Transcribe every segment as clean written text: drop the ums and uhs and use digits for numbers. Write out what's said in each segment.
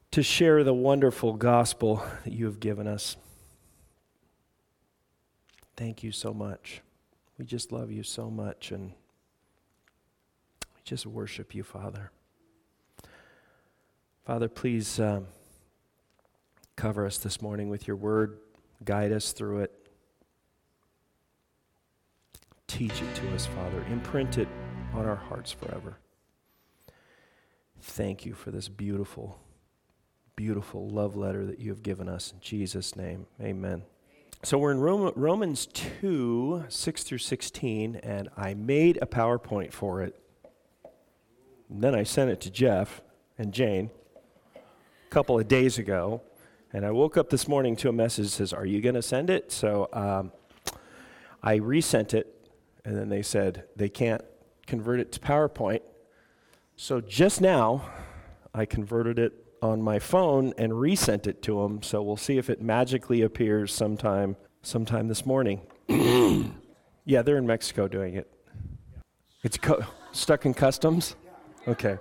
to share the wonderful gospel that you have given us. Thank you so much. We just love you so much, and we just worship you, Father. Father, please cover us this morning with your word. Guide us through it. Teach it to us, Father. Imprint it on our hearts forever. Thank you for this beautiful, beautiful love letter that you have given us. In Jesus' name, amen. So we're in Romans 2, 6 through 16, and I made a PowerPoint for it. And then I sent it to Jeff and Jane a couple of days ago, and I woke up this morning to a message that says, "Are you going to send it?" So I resent it, and then they said they can't convert it to PowerPoint. So just now, I converted it on my phone and resent it to them, so we'll see if it magically appears sometime this morning. Yeah, they're in Mexico doing it. It's stuck in customs? Okay.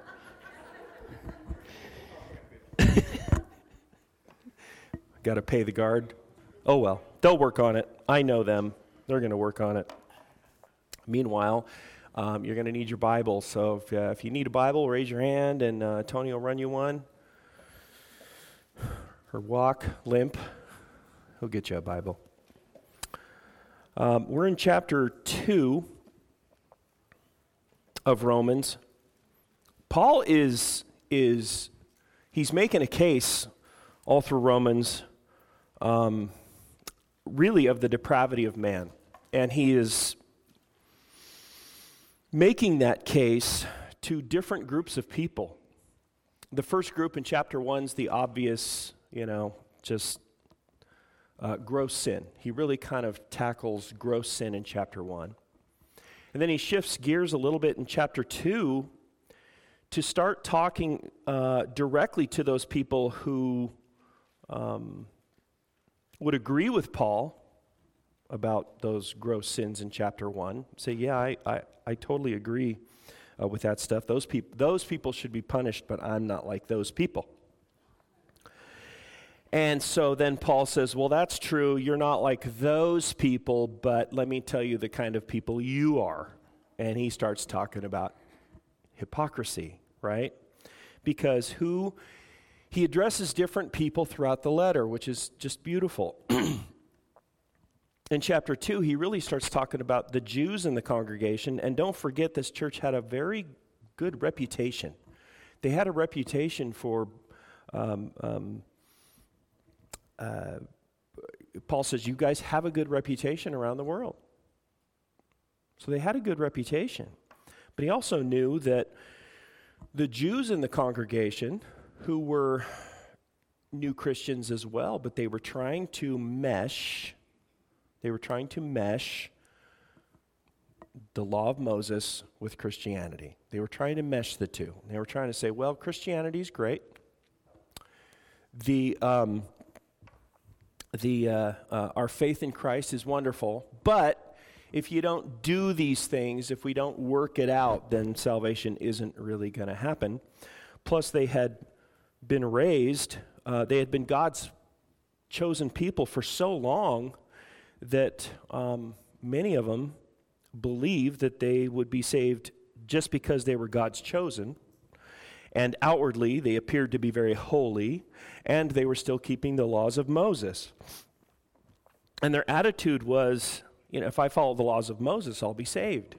Got to pay the guard. Oh well, they'll work on it. I know them. They're going to work on it. Meanwhile, you're going to need your Bible, so if you need a Bible, raise your hand, and Tony will run you one. Or walk, limp, he'll get you a Bible. We're in chapter 2 of Romans. Paul he's making a case all through Romans, really of the depravity of man. And he is making that case to different groups of people. The first group in chapter 1 is the obvious, just gross sin. He really kind of tackles gross sin in chapter 1. And then he shifts gears a little bit in chapter 2 to start talking directly to those people who would agree with Paul about those gross sins in chapter 1. Say, yeah, I totally agree with that stuff. Those people should be punished, but I'm not like those people. And so then Paul says, well, that's true. You're not like those people, but let me tell you the kind of people you are. And he starts talking about hypocrisy, right? Because he addresses different people throughout the letter, which is just beautiful. In chapter 2, he really starts talking about the Jews in the congregation. And don't forget, this church had a very good reputation. They had a reputation for, Paul says, you guys have a good reputation around the world. So they had a good reputation. But he also knew that the Jews in the congregation, who were new Christians as well, but they were trying to mesh the law of Moses with Christianity. They were trying to mesh the two. They were trying to say, well, Christianity is great. Our faith in Christ is wonderful, but if you don't do these things, if we don't work it out, then salvation isn't really going to happen. Plus, they had been raised, they had been God's chosen people for so long that many of them believed that they would be saved just because they were God's chosen. And outwardly, they appeared to be very holy, and they were still keeping the laws of Moses. And their attitude was, if I follow the laws of Moses, I'll be saved.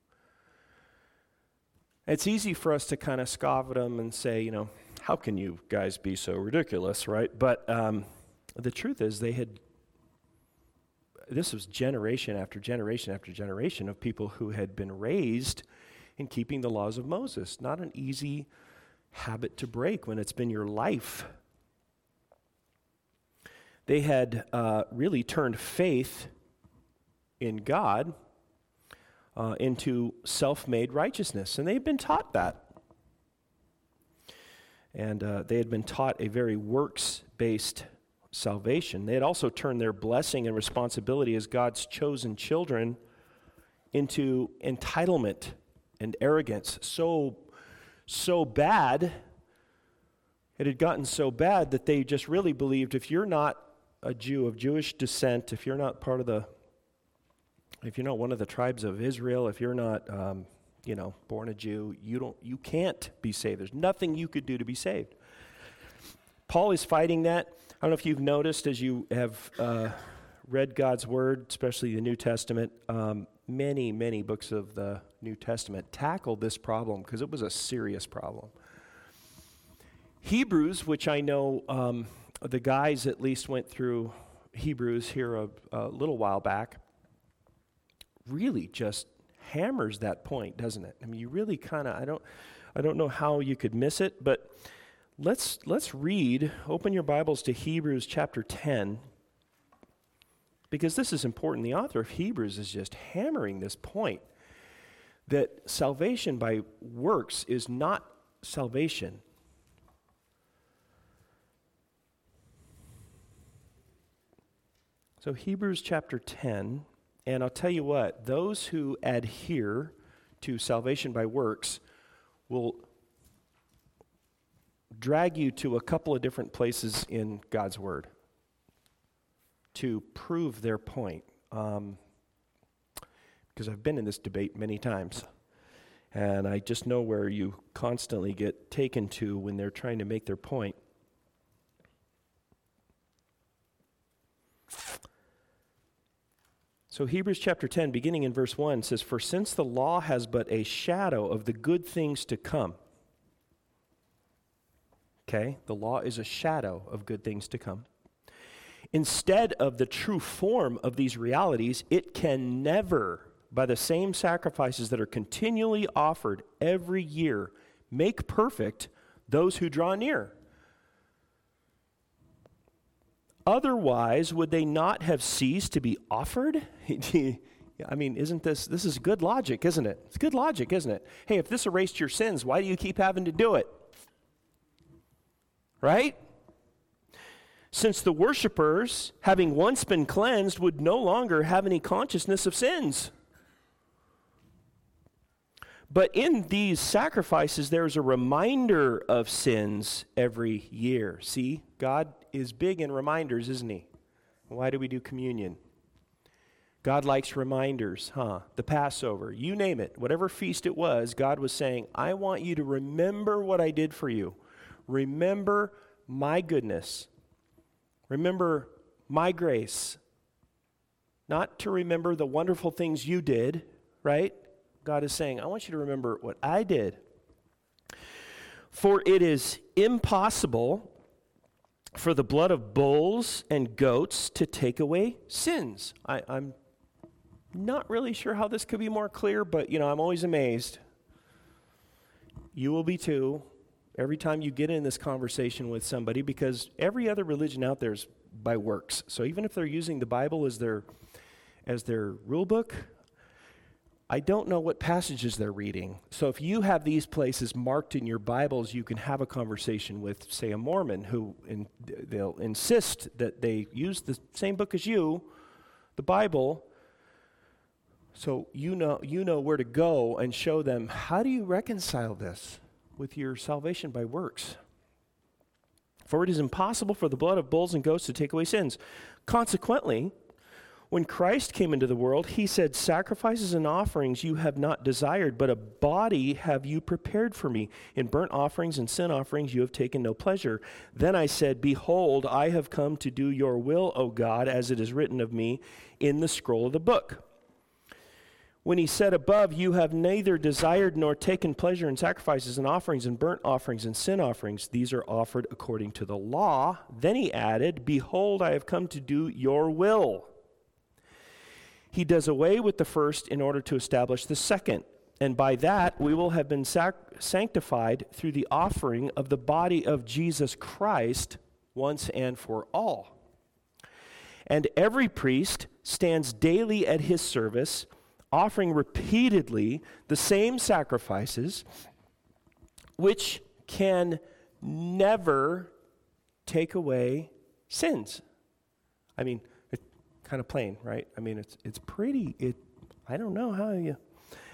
It's easy for us to kind of scoff at them and say, how can you guys be so ridiculous, right? But the truth is, this was generation after generation after generation of people who had been raised in keeping the laws of Moses. Not an easy habit to break when it's been your life. They had really turned faith in God into self-made righteousness, and they had been taught that. And they had been taught a very works-based salvation. They had also turned their blessing and responsibility as God's chosen children into entitlement and arrogance. So bad, It had gotten so bad that they just really believed if you're not a Jew of Jewish descent, if you're not if you're not one of the tribes of Israel, if you're not, born a Jew, you can't be saved. There's nothing you could do to be saved. Paul is fighting that. I don't know if you've noticed as you have read God's Word, especially the New Testament, many, many books of the New Testament tackled this problem because it was a serious problem. Hebrews, which I know the guys at least went through Hebrews here a little while back, really just hammers that point, doesn't it? I mean, you really kind of, I don't know how you could miss it, but let's read, open your Bibles to Hebrews chapter 10, because this is important. The author of Hebrews is just hammering this point that salvation by works is not salvation. So Hebrews chapter 10, and I'll tell you what, those who adhere to salvation by works will drag you to a couple of different places in God's Word to prove their point. Because I've been in this debate many times, and I just know where you constantly get taken to when they're trying to make their point. So Hebrews chapter 10, beginning in verse 1, says, "For since the law has but a shadow of the good things to come," okay, the law is a shadow of good things to come, "instead of the true form of these realities, it can never, by the same sacrifices that are continually offered every year, make perfect those who draw near. Otherwise, would they not have ceased to be offered?" I mean, this is good logic, isn't it? It's good logic, isn't it? Hey, if this erased your sins, why do you keep having to do it? Right? "Since the worshipers, having once been cleansed, would no longer have any consciousness of sins. But in these sacrifices, there's a reminder of sins every year." See, God is big in reminders, isn't he? Why do we do communion? God likes reminders, huh? The Passover, you name it, whatever feast it was, God was saying, I want you to remember what I did for you. Remember my goodness. Remember my grace. Not to remember the wonderful things you did, right? God is saying, I want you to remember what I did. "For it is impossible for the blood of bulls and goats to take away sins." I'm not really sure how this could be more clear, but I'm always amazed. You will be too, every time you get in this conversation with somebody, because every other religion out there is by works. So even if they're using the Bible as their rule book, I don't know what passages they're reading. So if you have these places marked in your Bibles, you can have a conversation with, say, a Mormon they'll insist that they use the same book as you, the Bible. So you know where to go and show them, how do you reconcile this with your salvation by works? "For it is impossible for the blood of bulls and goats to take away sins. Consequently, when Christ came into the world, he said, 'Sacrifices and offerings you have not desired, but a body have you prepared for me. In burnt offerings and sin offerings you have taken no pleasure.' Then I said, 'Behold, I have come to do your will, O God, as it is written of me in the scroll of the book.' When he said above, 'You have neither desired nor taken pleasure in sacrifices and offerings and burnt offerings and sin offerings, these are offered according to the law,' then he added, 'Behold, I have come to do your will.' He does away with the first in order to establish the second, and by that we will have been sanctified through the offering of the body of Jesus Christ once and for all. And every priest stands daily at his service, offering repeatedly the same sacrifices, which can never take away sins." I mean, it's kind of plain, right? I mean, it's pretty, I don't know how you,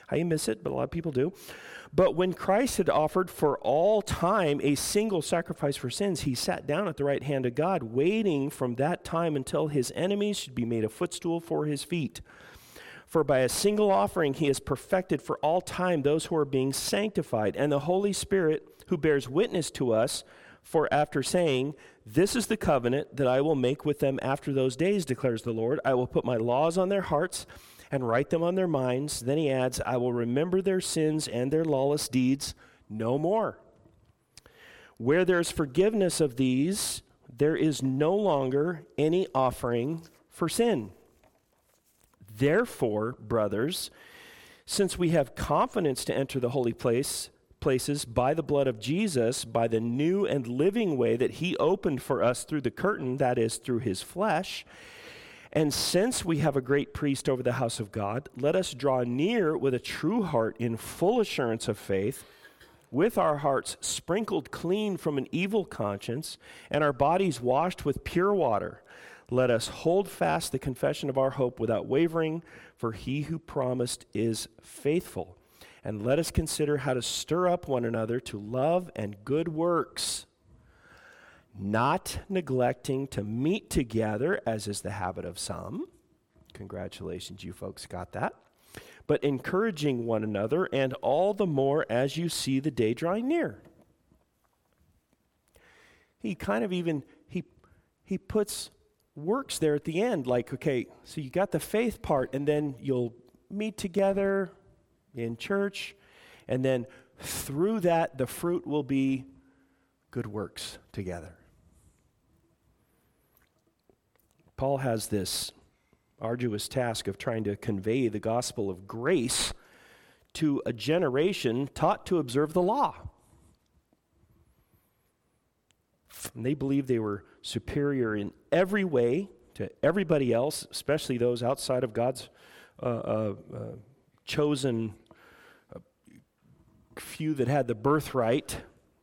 I miss it, but a lot of people do. But when Christ had offered for all time a single sacrifice for sins, he sat down at the right hand of God, waiting from that time until his enemies should be made a footstool for his feet. For by a single offering he has perfected for all time those who are being sanctified. And the Holy Spirit, who bears witness to us, for after saying, "This is the covenant that I will make with them after those days, declares the Lord. I will put my laws on their hearts and write them on their minds." Then he adds, "I will remember their sins and their lawless deeds no more." Where there is forgiveness of these, there is no longer any offering for sin. Therefore, brothers, since we have confidence to enter the holy places by the blood of Jesus, by the new and living way that he opened for us through the curtain, that is, through his flesh, and since we have a great priest over the house of God, let us draw near with a true heart in full assurance of faith, with our hearts sprinkled clean from an evil conscience, and our bodies washed with pure water. Let us hold fast the confession of our hope without wavering, for he who promised is faithful. And let us consider how to stir up one another to love and good works, not neglecting to meet together, as is the habit of some. Congratulations, you folks got that. But encouraging one another, and all the more as you see the day drawing near. He kind of even, he puts works there at the end, like, okay, so you got the faith part, and then you'll meet together in church, and then through that, the fruit will be good works together. Paul has this arduous task of trying to convey the gospel of grace to a generation taught to observe the law. And they believed they were superior in every way to everybody else, especially those outside of God's chosen few that had the birthright.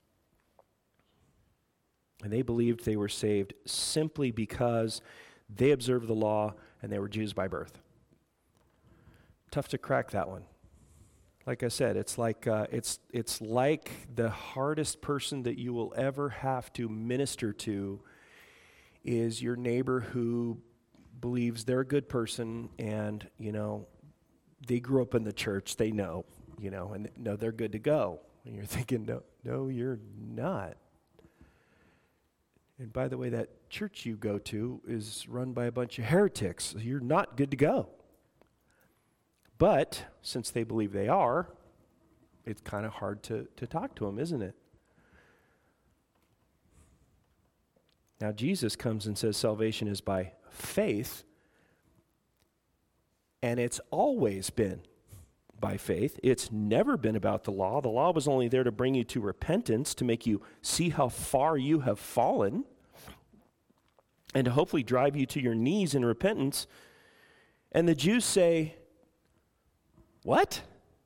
And they believed they were saved simply because they observed the law and they were Jews by birth. Tough to crack that one. Like I said, it's like the hardest person that you will ever have to minister to is your neighbor who believes they're a good person, and they grew up in the church, they know, and no, they're good to go. And you're thinking, no, you're not. And by the way, that church you go to is run by a bunch of heretics. So you're not good to go. But since they believe they are, it's kind of hard to talk to them, isn't it? Now Jesus comes and says salvation is by faith, and it's always been by faith. It's never been about the law. The law was only there to bring you to repentance, to make you see how far you have fallen, and to hopefully drive you to your knees in repentance. And the Jews say, what?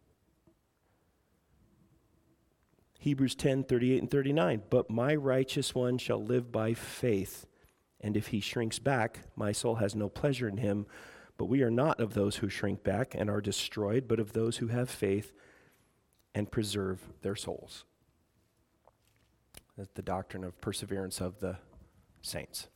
Hebrews 10:38 and 39. But my righteous one shall live by faith, and if he shrinks back, my soul has no pleasure in him. But we are not of those who shrink back and are destroyed, but of those who have faith and preserve their souls. That's the doctrine of perseverance of the saints.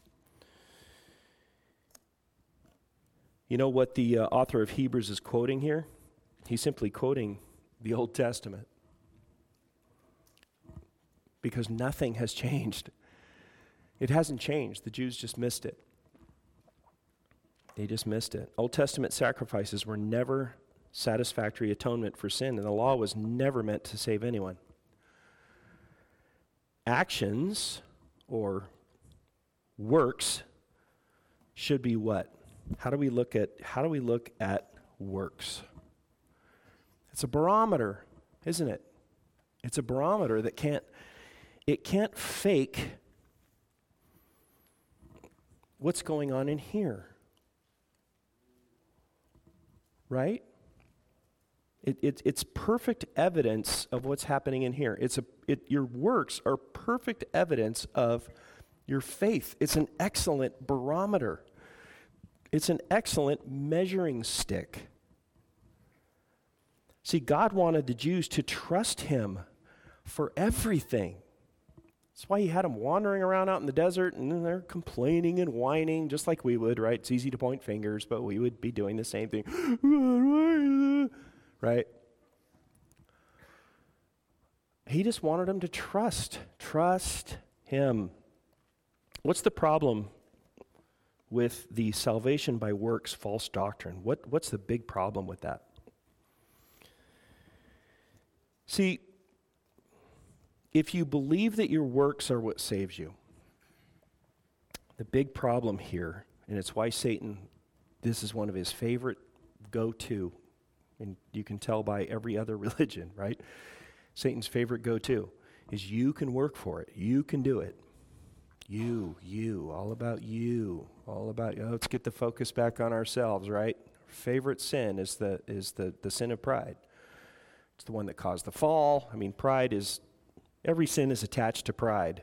You know what the author of Hebrews is quoting here? He's simply quoting the Old Testament. Because nothing has changed. It hasn't changed. The Jews just missed it. They just missed it. Old Testament sacrifices were never satisfactory atonement for sin, and the law was never meant to save anyone. Actions or works should be what? How do we look at works? It's a barometer, isn't it? It's a barometer that can't fake what's going on in here. Right? It's perfect evidence of what's happening in here. Your works are perfect evidence of your faith. It's an excellent barometer. It's an excellent measuring stick. See, God wanted the Jews to trust him for everything. That's why he had them wandering around out in the desert, and they're complaining and whining, just like we would, right? It's easy to point fingers, but we would be doing the same thing. Right? He just wanted them to trust him. What's the problem with the salvation by works false doctrine? What's the big problem with that? See, if you believe that your works are what saves you, the big problem here, and it's why Satan, this is one of his favorite go-to, and you can tell by every other religion, right? Satan's favorite go-to is you can work for it. You can do it. You, all about you, all about, let's get the focus back on ourselves, right? Favorite sin is the sin of pride. It's the one that caused the fall. I mean, every sin is attached to pride.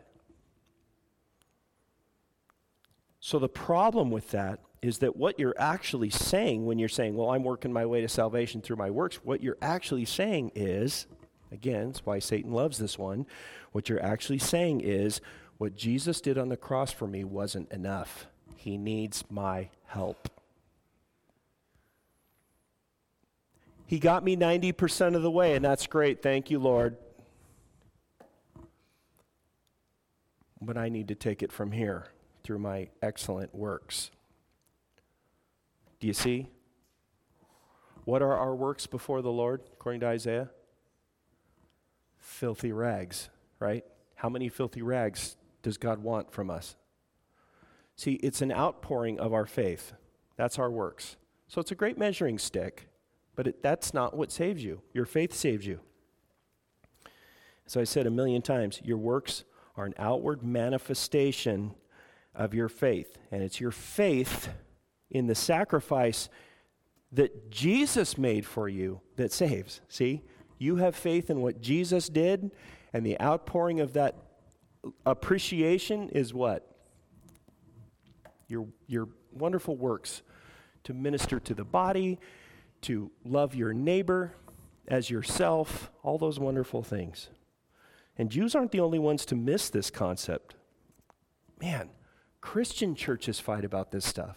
So the problem with that is that what you're actually saying when you're saying, well, I'm working my way to salvation through my works, what you're actually saying is, again, it's why Satan loves this one, what you're actually saying is, what Jesus did on the cross for me wasn't enough. He needs my help. He got me 90% of the way, and that's great. Thank you, Lord. But I need to take it from here through my excellent works. Do you see? What are our works before the Lord, according to Isaiah? Filthy rags, right? How many filthy rags does God want from us? See, it's an outpouring of our faith. That's our works. So it's a great measuring stick, but that's not what saves you. Your faith saves you. As I said a million times, your works are an outward manifestation of your faith. And it's your faith in the sacrifice that Jesus made for you that saves. See? You have faith in what Jesus did, and the outpouring of that appreciation is what? Your wonderful works to minister to the body, to love your neighbor as yourself, all those wonderful things. And Jews aren't the only ones to miss this concept. Man, Christian churches fight about this stuff.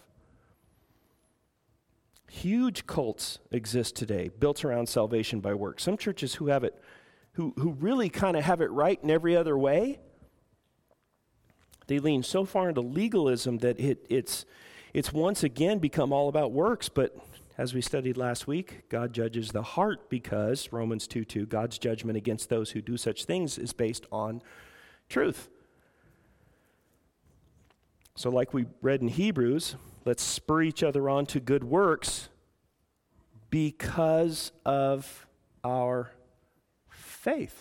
Huge cults exist today, built around salvation by works. Some churches who have it, who really kind of have it right in every other way, they lean so far into legalism that it's once again become all about works. But as we studied last week, God judges the heart because, Romans 2:2, God's judgment against those who do such things is based on truth. So like we read in Hebrews, let's spur each other on to good works because of our faith.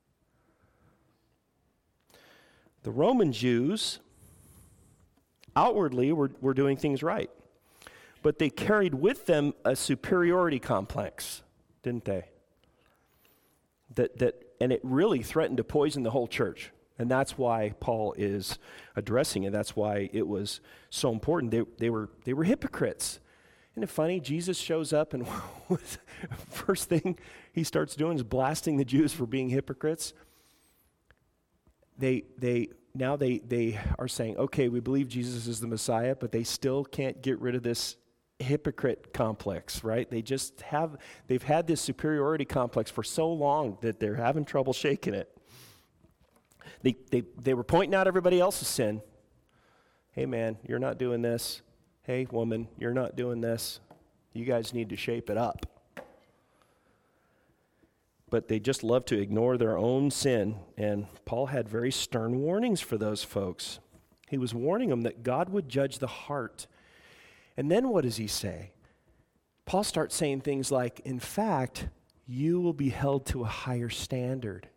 The Roman Jews outwardly were doing things right, but they carried with them a superiority complex, didn't they? And it really threatened to poison the whole church. And that's why Paul is addressing it. That's why it was so important. They were hypocrites. Isn't it funny? Jesus shows up, and first thing he starts doing is blasting the Jews for being hypocrites. They are saying, okay, we believe Jesus is the Messiah, but they still can't get rid of this hypocrite complex, right? They've had this superiority complex for so long that they're having trouble shaking it. They were pointing out everybody else's sin. Hey man, you're not doing this. Hey woman, you're not doing this. You guys need to shape it up. But they just love to ignore their own sin. And Paul had very stern warnings for those folks. He was warning them that God would judge the heart. And then what does he say? Paul starts saying things like, in fact, you will be held to a higher standard.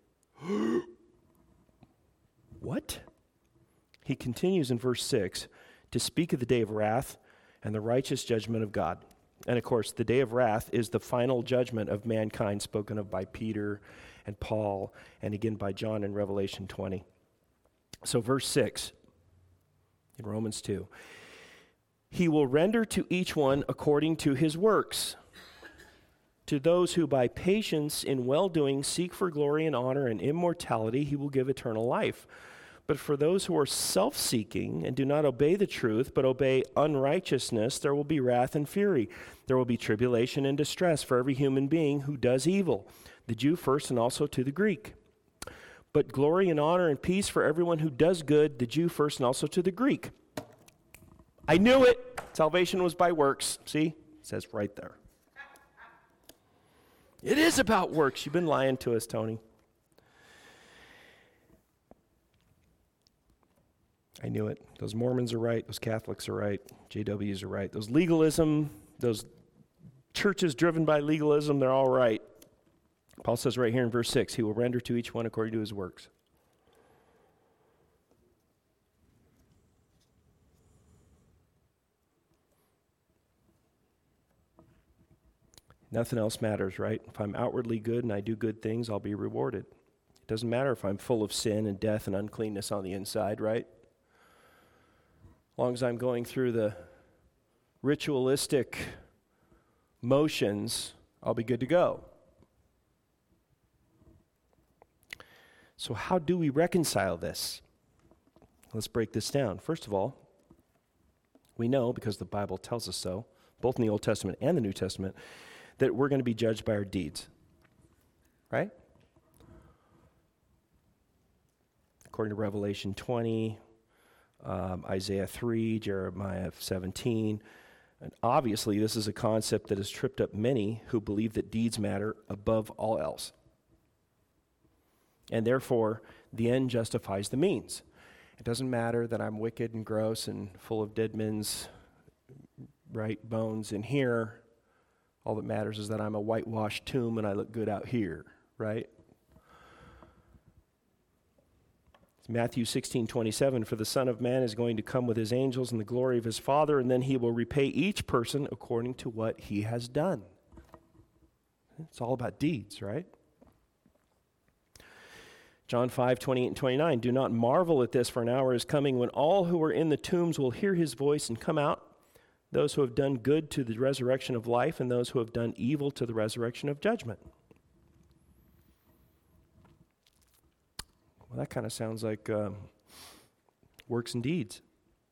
What? He continues in verse 6 to speak of the day of wrath and the righteous judgment of God. And of course, the day of wrath is the final judgment of mankind spoken of by Peter and Paul and again by John in Revelation 20. So verse 6 in Romans 2. He will render to each one according to his works. To those who by patience in well-doing seek for glory and honor and immortality, he will give eternal life. But for those who are self-seeking and do not obey the truth, but obey unrighteousness, there will be wrath and fury. There will be tribulation and distress for every human being who does evil, the Jew first and also to the Greek. But glory and honor and peace for everyone who does good, the Jew first and also to the Greek. I knew it. Salvation was by works. See? It says right there. It is about works. You've been lying to us, Tony. I knew it. Those Mormons are right. Those Catholics are right. JWs are right. Those legalism, those churches driven by legalism, they're all right. Paul says right here in verse 6, he will render to each one according to his works. Nothing else matters, right? If I'm outwardly good and I do good things, I'll be rewarded. It doesn't matter if I'm full of sin and death and uncleanness on the inside, right? As long as I'm going through the ritualistic motions, I'll be good to go. So how do we reconcile this? Let's break this down. First of all, we know, because the Bible tells us so, both in the Old Testament and the New Testament, that we're going to be judged by our deeds, right? According to Revelation 20, Isaiah 3, Jeremiah 17. And obviously, this is a concept that has tripped up many who believe that deeds matter above all else. And therefore, the end justifies the means. It doesn't matter that I'm wicked and gross and full of dead men's bones in here. All that matters is that I'm a whitewashed tomb and I look good out here, right? Matthew 16:27, for the Son of Man is going to come with his angels in the glory of his Father, and then he will repay each person according to what he has done. It's all about deeds, right? John 5:28 and 29, do not marvel at this, for an hour is coming when all who are in the tombs will hear his voice and come out, those who have done good to the resurrection of life, and those who have done evil to the resurrection of judgment. Well, that kind of sounds like works and deeds.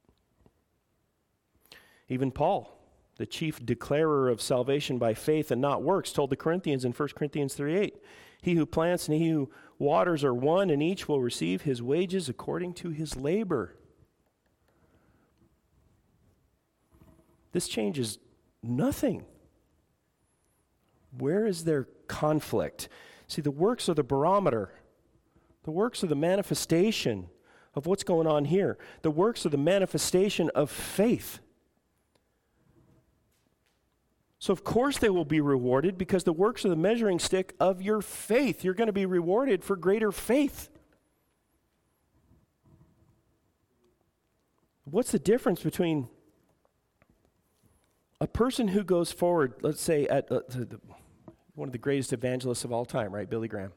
Even Paul, the chief declarer of salvation by faith and not works, told the Corinthians in 1 Corinthians 3:8, he who plants and he who waters are one, and each will receive his wages according to his labor. This changes nothing. Where is there conflict? See, the works are the barometer. The works are the manifestation of what's going on here. The works are the manifestation of faith. So of course they will be rewarded because the works are the measuring stick of your faith. You're going to be rewarded for greater faith. What's the difference between a person who goes forward, let's say at one of the greatest evangelists of all time, right, Billy Graham?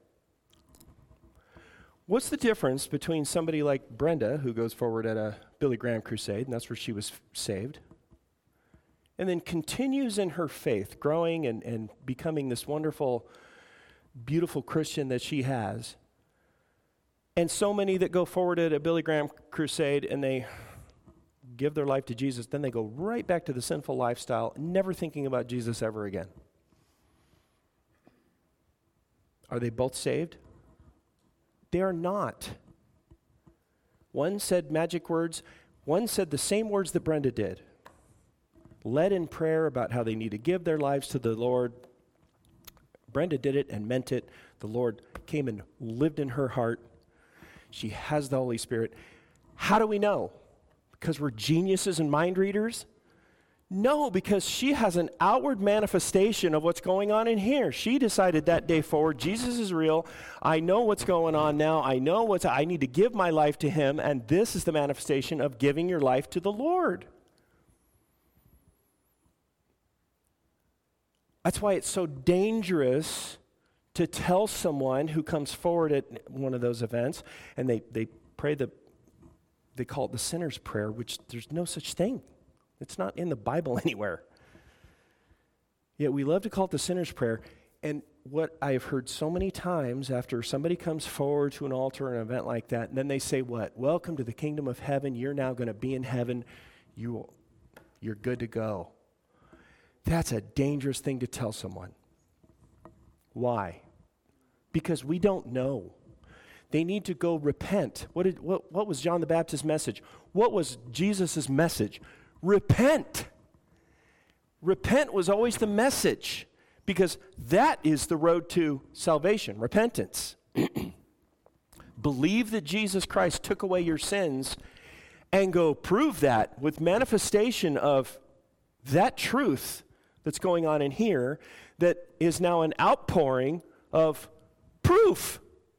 What's the difference between somebody like Brenda, who goes forward at a Billy Graham crusade, and that's where she was saved, and then continues in her faith, growing and becoming this wonderful, beautiful Christian that she has, and so many that go forward at a Billy Graham crusade and they give their life to Jesus, then they go right back to the sinful lifestyle, never thinking about Jesus ever again. Are they both saved? They are not. One said magic words. One said the same words that Brenda did. Led in prayer about how they need to give their lives to the Lord. Brenda did it and meant it. The Lord came and lived in her heart. She has the Holy Spirit. How do we know? Because we're geniuses and mind readers? No, because she has an outward manifestation of what's going on in here. She decided that day forward, Jesus is real. I know what's going on now. I need to give my life to him, and this is the manifestation of giving your life to the Lord. That's why it's so dangerous to tell someone who comes forward at one of those events, and they pray they call it the sinner's prayer, which there's no such thing. It's not in the Bible anywhere. Yet we love to call it the sinner's prayer. And what I've heard so many times after somebody comes forward to an altar or an event like that, and then they say what? Welcome to the kingdom of heaven. You're now going to be in heaven. You're good to go. That's a dangerous thing to tell someone. Why? Because we don't know. They need to go repent. What was John the Baptist's message? What was Jesus' message? Repent. Repent was always the message, because that is the road to salvation, repentance. Believe that Jesus Christ took away your sins and go prove that with manifestation of that truth that's going on in here that is now an outpouring of proof.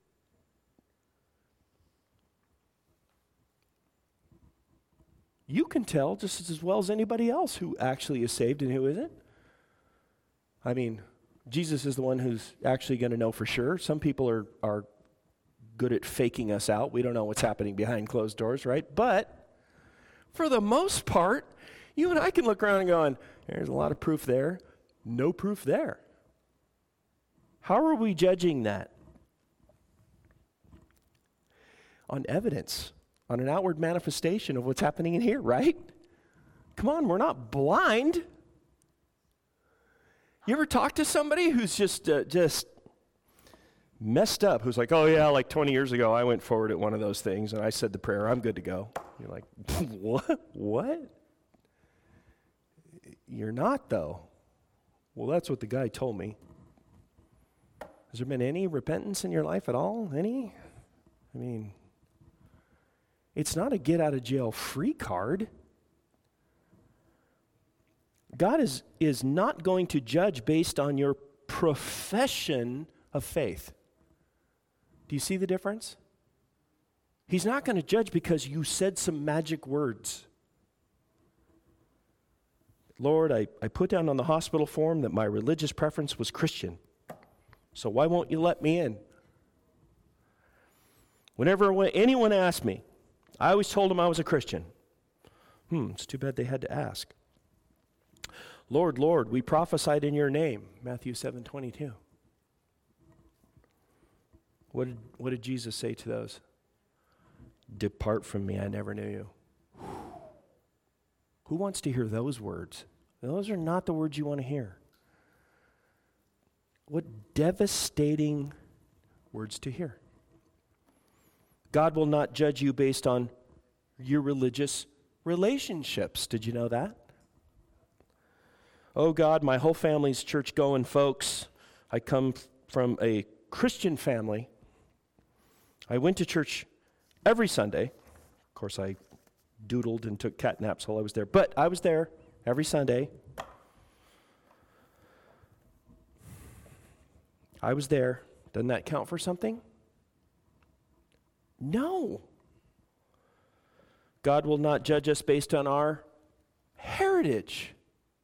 You can tell just as well as anybody else who actually is saved and who isn't. I mean, Jesus is the one who's actually going to know for sure. Some people are good at faking us out. We don't know what's happening behind closed doors, right? But for the most part, you and I can look around and go, there's a lot of proof there, no proof there. How are we judging that? On evidence. On an outward manifestation of what's happening in here, right? Come on, we're not blind. You ever talk to somebody who's just messed up, who's like, oh yeah, like 20 years ago, I went forward at one of those things, and I said the prayer, I'm good to go. You're like, what? You're not, though. Well, that's what the guy told me. Has there been any repentance in your life at all? Any? I mean, it's not a get-out-of-jail-free card. God is not going to judge based on your profession of faith. Do you see the difference? He's not going to judge because you said some magic words. Lord, I put down on the hospital form that my religious preference was Christian. So why won't you let me in? Whenever anyone asked me, I always told them I was a Christian. It's too bad they had to ask. Lord, Lord, we prophesied in your name, Matthew 7:22. What did Jesus say to those? Depart from me, I never knew you. Who wants to hear those words? Those are not the words you want to hear. What devastating words to hear. God will not judge you based on your religious relationships. Did you know that? Oh God, my whole family's church-going folks. I come from a Christian family. I went to church every Sunday. Of course, I doodled and took cat naps while I was there, but I was there every Sunday. I was there. Doesn't that count for something? No. God will not judge us based on our heritage.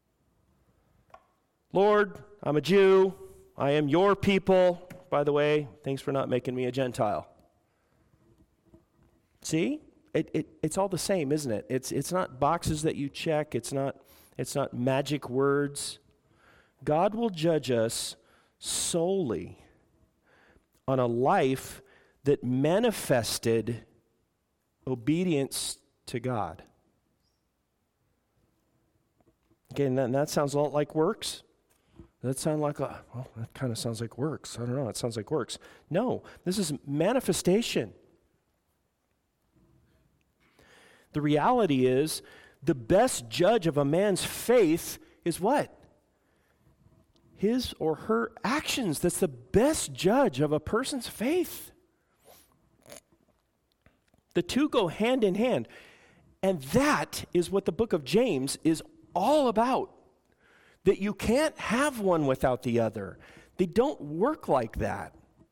Lord, I'm a Jew. I am your people. By the way, thanks for not making me a Gentile. See? It's all the same, isn't it? It's not boxes that you check. It's not magic words. God will judge us solely on a life that manifested obedience to God. Okay, and that sounds a lot like works. That sound like that kind of sounds like works. I don't know, it sounds like works. No, this is manifestation. The reality is, the best judge of a man's faith is what? His or her actions. That's the best judge of a person's faith. The two go hand in hand. And that is what the book of James is all about. That you can't have one without the other. They don't work like that.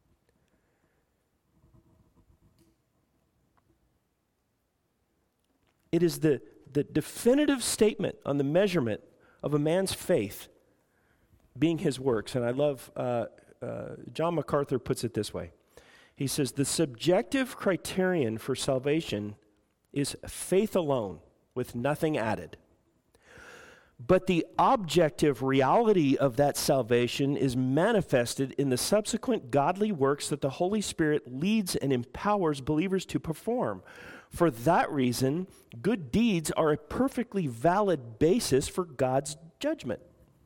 It is the definitive statement on the measurement of a man's faith being his works. And I love, John MacArthur puts it this way. He says, the subjective criterion for salvation is faith alone with nothing added. But the objective reality of that salvation is manifested in the subsequent godly works that the Holy Spirit leads and empowers believers to perform. For that reason, good deeds are a perfectly valid basis for God's judgment.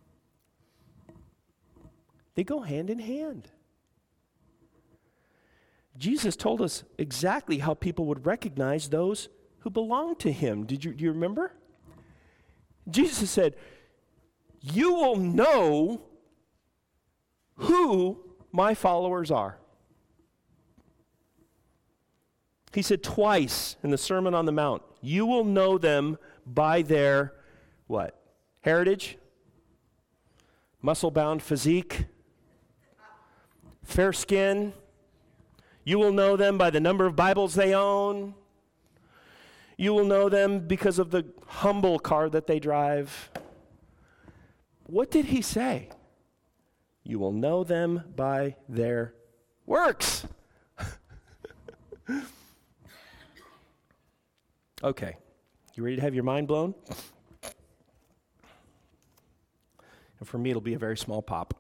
They go hand in hand. Jesus told us exactly how people would recognize those who belong to him. Do you remember? Jesus said, "You will know who my followers are." He said twice in the Sermon on the Mount, "You will know them by their," what? Heritage? Muscle-bound physique? Fair skin? You will know them by the number of Bibles they own. You will know them because of the humble car that they drive. What did he say? You will know them by their works. Okay, you ready to have your mind blown? And for me, it'll be a very small pop.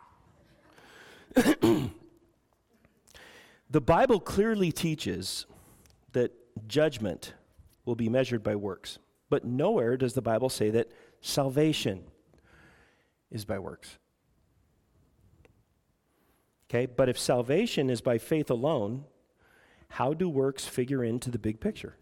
The Bible clearly teaches that judgment will be measured by works, but nowhere does the Bible say that salvation is by works. Okay, but if salvation is by faith alone, how do works figure into the big picture?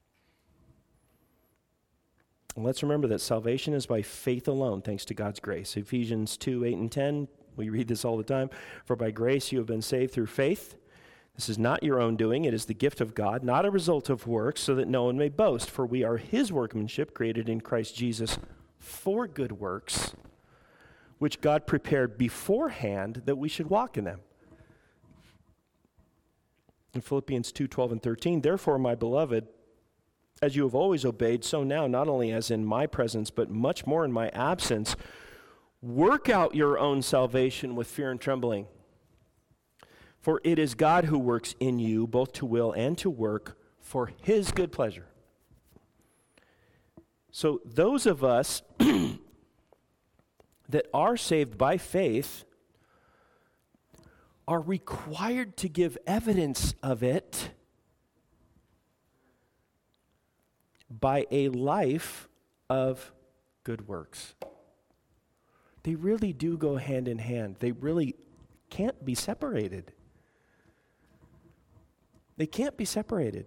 And let's remember that salvation is by faith alone, thanks to God's grace. Ephesians 2, 8, and 10, we read this all the time. For by grace you have been saved through faith. This is not your own doing. It is the gift of God, not a result of works, so that no one may boast. For we are his workmanship, created in Christ Jesus for good works, which God prepared beforehand that we should walk in them. In Philippians 2, 12, and 13, therefore, my beloved, as you have always obeyed, so now, not only as in my presence, but much more in my absence, work out your own salvation with fear and trembling. For it is God who works in you, both to will and to work for his good pleasure. So those of us that are saved by faith are required to give evidence of it by a life of good works. They really do go hand in hand. They really can't be separated. They can't be separated.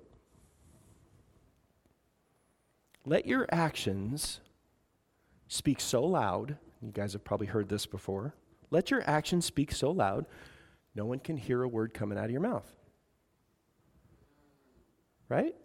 Let your actions speak so loud. You guys have probably heard this before. Let your actions speak so loud, no one can hear a word coming out of your mouth. Right?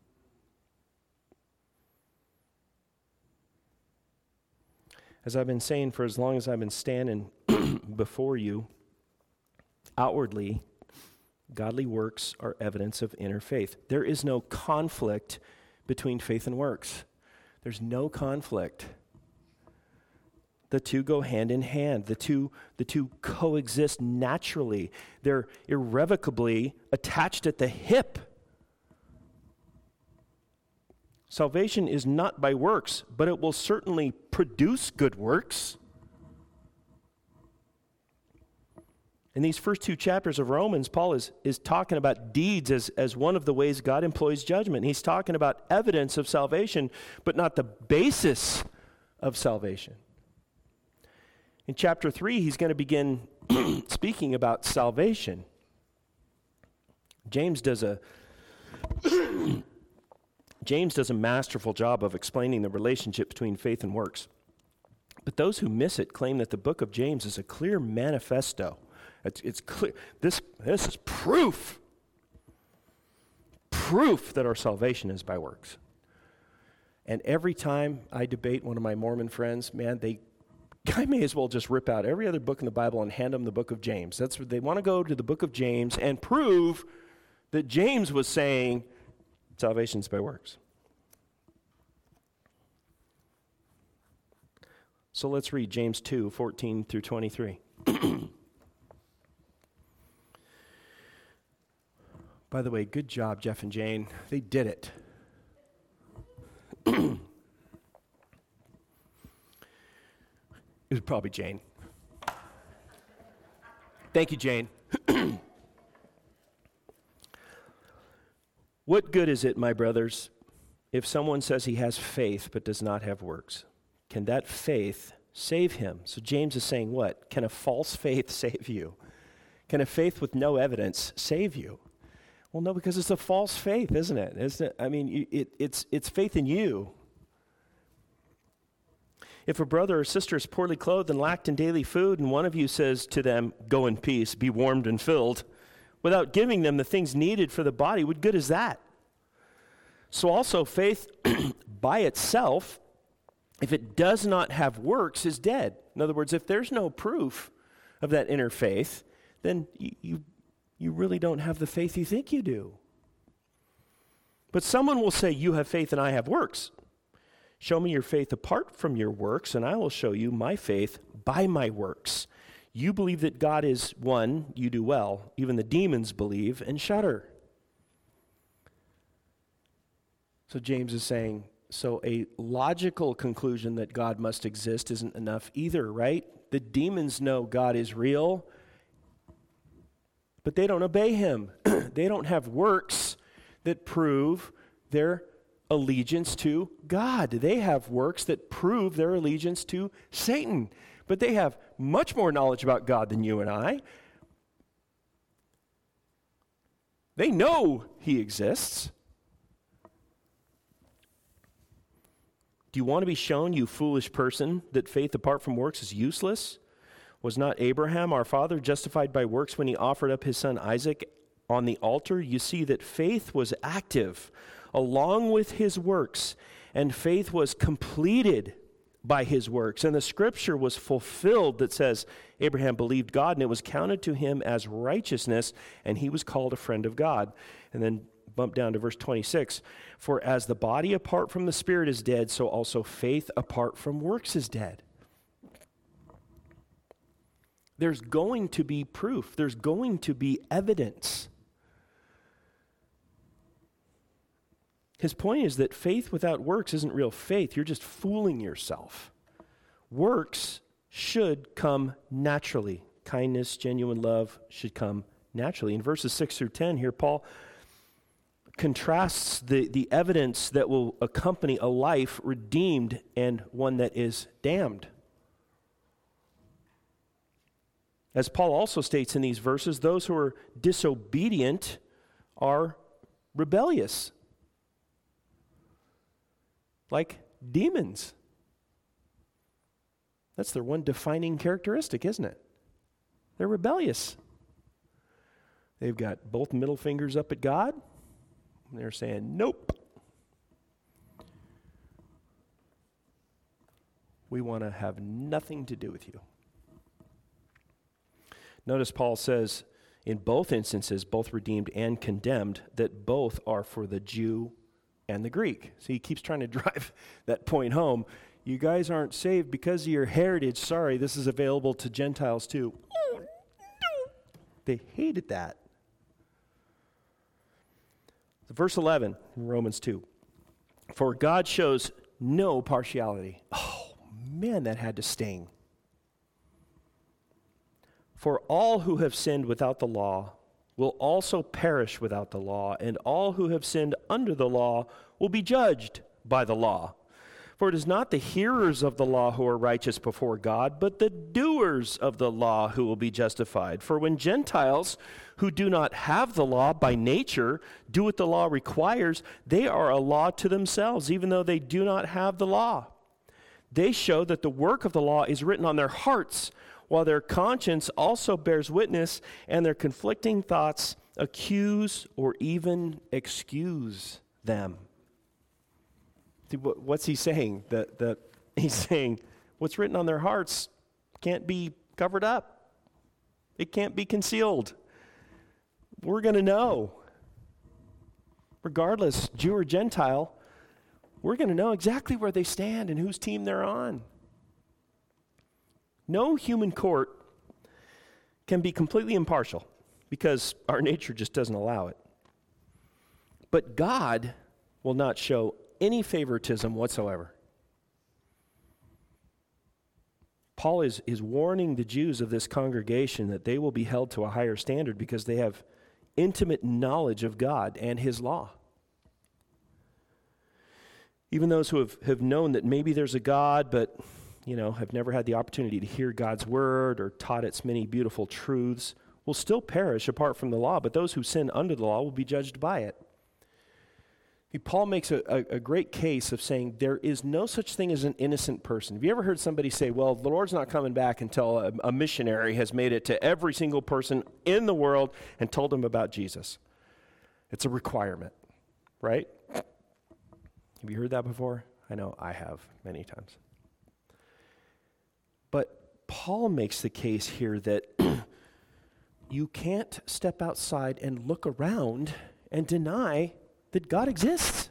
As I've been saying for as long as I've been standing before you, outwardly, godly works are evidence of inner faith. There is no conflict between faith and works. There's no conflict. The two go hand in hand. The two coexist naturally. They're irrevocably attached at the hip. Salvation is not by works, but it will certainly produce good works. In these first two chapters of Romans, Paul is talking about deeds as one of the ways God employs judgment. He's talking about evidence of salvation, but not the basis of salvation. In chapter 3, he's going to begin speaking about salvation. James does a masterful job of explaining the relationship between faith and works. But those who miss it claim that the book of James is a clear manifesto. It's clear. This is proof that our salvation is by works. And every time I debate one of my Mormon friends, man, I may as well just rip out every other book in the Bible and hand them the book of James. That's what they want to go to, the book of James, and prove that James was saying salvation's by works. So let's read James 2, 14 through 23. By the way, good job, Jeff and Jane. They did it. It was probably Jane. Thank you, Jane. What good is it, my brothers, if someone says he has faith but does not have works? Can that faith save him? So James is saying what? Can a false faith save you? Can a faith with no evidence save you? Well, no, because it's a false faith, isn't it? Isn't it? I mean, it's faith in you. If a brother or sister is poorly clothed and lacked in daily food, and one of you says to them, "Go in peace, be warmed and filled," without giving them the things needed for the body, what good is that? So also faith by itself, if it does not have works, is dead. In other words, if there's no proof of that inner faith, then you really don't have the faith you think you do. But someone will say, "You have faith and I have works. Show me your faith apart from your works, and I will show you my faith by my works. You believe that God is one, you do well. Even the demons believe and shudder." So James is saying, so a logical conclusion that God must exist isn't enough either, right? The demons know God is real, but they don't obey him. They don't have works that prove their allegiance to God. They have works that prove their allegiance to Satan. But they have much more knowledge about God than you and I. They know he exists. Do you want to be shown, you foolish person, that faith apart from works is useless? Was not Abraham, our father, justified by works when he offered up his son Isaac on the altar? You see that faith was active along with his works, and faith was completed by his works. And the scripture was fulfilled that says, Abraham believed God, and it was counted to him as righteousness, and he was called a friend of God. And then bump down to verse 26. For as the body apart from the spirit is dead, so also faith apart from works is dead. There's going to be proof. There's going to be evidence. His point is that faith without works isn't real faith. You're just fooling yourself. Works should come naturally. Kindness, genuine love should come naturally. In verses 6 through 10 here, Paul contrasts the evidence that will accompany a life redeemed and one that is damned. As Paul also states in these verses, those who are disobedient are rebellious, like demons. That's their one defining characteristic, isn't it? They're rebellious. They've got both middle fingers up at God, and they're saying, nope. We want to have nothing to do with you. Notice Paul says in both instances, both redeemed and condemned, that both are for the Jew and the Greek. So he keeps trying to drive that point home. You guys aren't saved because of your heritage. Sorry, this is available to Gentiles too. Oh, no. They hated that. So verse 11 in Romans 2. For God shows no partiality. Oh, man, that had to sting. For all who have sinned without the law will also perish without the law, and all who have sinned under the law will be judged by the law. For it is not the hearers of the law who are righteous before God, but the doers of the law who will be justified. For when Gentiles who do not have the law by nature do what the law requires, they are a law to themselves, even though they do not have the law. They show that the work of the law is written on their hearts, while their conscience also bears witness, and their conflicting thoughts accuse or even excuse them. See, what's he saying? He's saying what's written on their hearts can't be covered up. It can't be concealed. We're going to know. Regardless, Jew or Gentile, we're going to know exactly where they stand and whose team they're on. No human court can be completely impartial because our nature just doesn't allow it. But God will not show any favoritism whatsoever. Paul is warning the Jews of this congregation that they will be held to a higher standard because they have intimate knowledge of God and his law. Even those who have known that maybe there's a God, but have never had the opportunity to hear God's word or taught its many beautiful truths will still perish apart from the law, but those who sin under the law will be judged by it. Paul makes a great case of saying there is no such thing as an innocent person. Have you ever heard somebody say, well, the Lord's not coming back until a missionary has made it to every single person in the world and told them about Jesus? It's a requirement, right? Have you heard that before? I know I have many times. But Paul makes the case here that you can't step outside and look around and deny that God exists.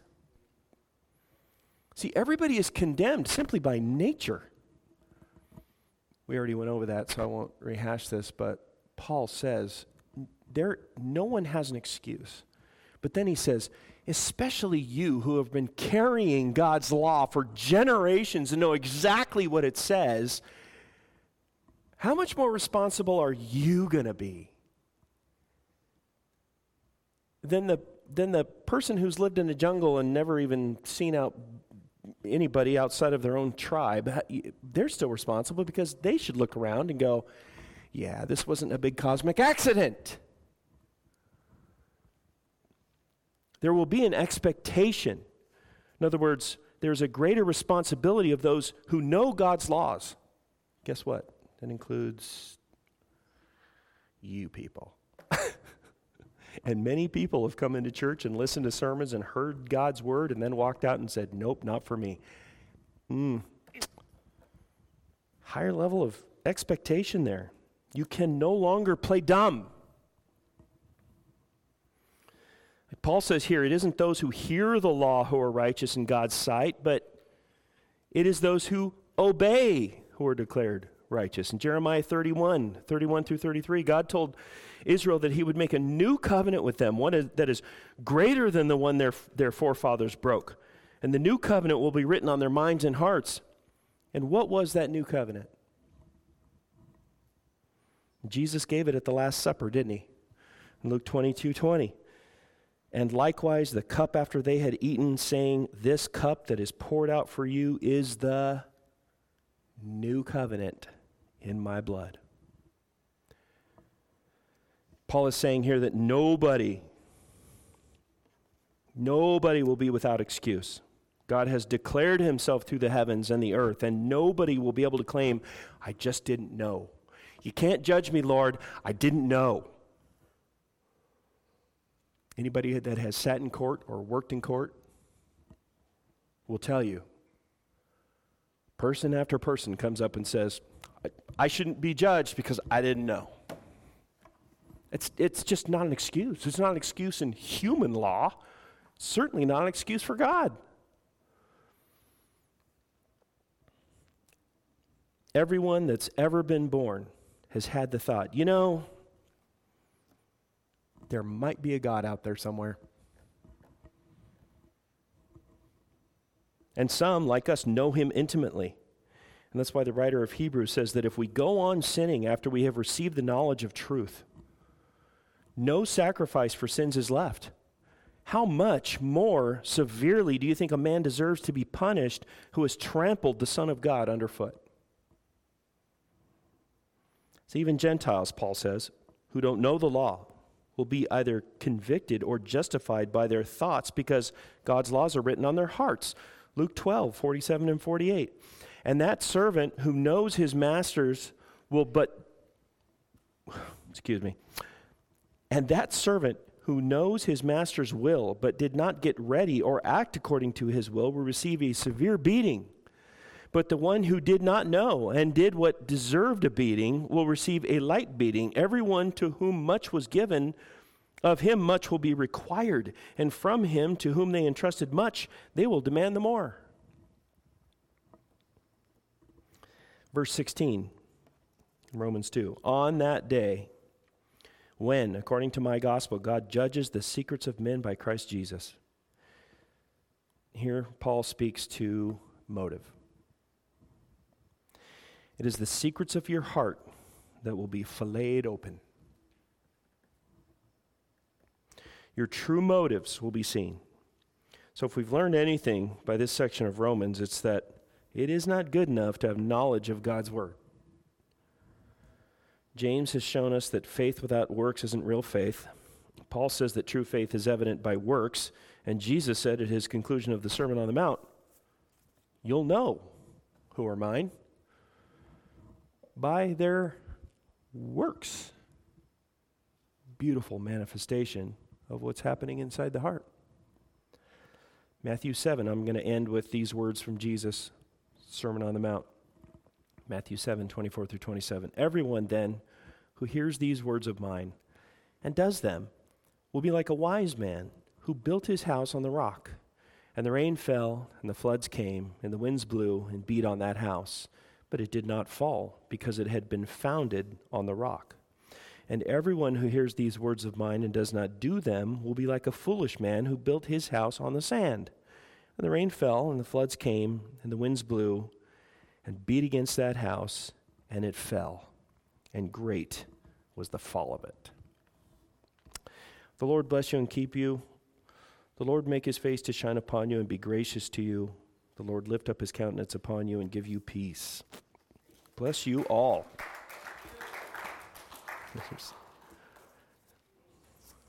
See, everybody is condemned simply by nature. We already went over that, so I won't rehash this, but Paul says no one has an excuse. But then he says, especially you who have been carrying God's law for generations and know exactly what it says, how much more responsible are you going to be than the person who's lived in a jungle and never even seen out anybody outside of their own tribe? They're still responsible because they should look around and go, yeah, this wasn't a big cosmic accident. There will be an expectation. In other words, there's a greater responsibility of those who know God's laws. Guess what? That includes you people. And many people have come into church and listened to sermons and heard God's word and then walked out and said, nope, not for me. Higher level of expectation there. You can no longer play dumb. Paul says here, it isn't those who hear the law who are righteous in God's sight, but it is those who obey who are declared righteous. In Jeremiah 31 through 33, God told Israel that he would make a new covenant with them, one that is greater than the one their forefathers broke. And the new covenant will be written on their minds and hearts. And what was that new covenant? Jesus gave it at the Last Supper, didn't he? In Luke 22:20. And likewise the cup after they had eaten, saying, this cup that is poured out for you is the new covenant in my blood. Paul is saying here that nobody will be without excuse. God has declared himself through the heavens and the earth, and nobody will be able to claim, I just didn't know. You can't judge me, Lord. I didn't know. Anybody that has sat in court or worked in court will tell you, person after person comes up and says, I shouldn't be judged because I didn't know. It's just not an excuse. It's not an excuse in human law. It's certainly not an excuse for God. Everyone that's ever been born has had the thought, there might be a God out there somewhere. And some, like us, know him intimately. And that's why the writer of Hebrews says that if we go on sinning after we have received the knowledge of truth, no sacrifice for sins is left. How much more severely do you think a man deserves to be punished who has trampled the Son of God underfoot? So even Gentiles, Paul says, who don't know the law, will be either convicted or justified by their thoughts because God's laws are written on their hearts. Luke 12, 47 and 48. And that servant who knows his masters And that servant who knows his master's will but did not get ready or act according to his will receive a severe beating. But the one who did not know and did what deserved a beating will receive a light beating. Everyone to whom much was given, of him much will be required. And from him to whom they entrusted much, they will demand the more. Verse 16, Romans 2. On that day, when, according to my gospel, God judges the secrets of men by Christ Jesus. Here, Paul speaks to motive. It is the secrets of your heart that will be filleted open. Your true motives will be seen. So if we've learned anything by this section of Romans, it's that it is not good enough to have knowledge of God's word. James has shown us that faith without works isn't real faith. Paul says that true faith is evident by works, and Jesus said at his conclusion of the Sermon on the Mount, you'll know who are mine by their works. Beautiful manifestation of what's happening inside the heart. Matthew 7, I'm going to end with these words from Jesus, Sermon on the Mount. Matthew 7, 24 through 27. Everyone then who hears these words of mine and does them will be like a wise man who built his house on the rock. And the rain fell, and the floods came, and the winds blew and beat on that house. But it did not fall, because it had been founded on the rock. And everyone who hears these words of mine and does not do them will be like a foolish man who built his house on the sand. And the rain fell, and the floods came, and the winds blew and beat against that house, and it fell. And great was the fall of it. The Lord bless you and keep you. The Lord make his face to shine upon you and be gracious to you. The Lord lift up his countenance upon you and give you peace. Bless you all. Yes.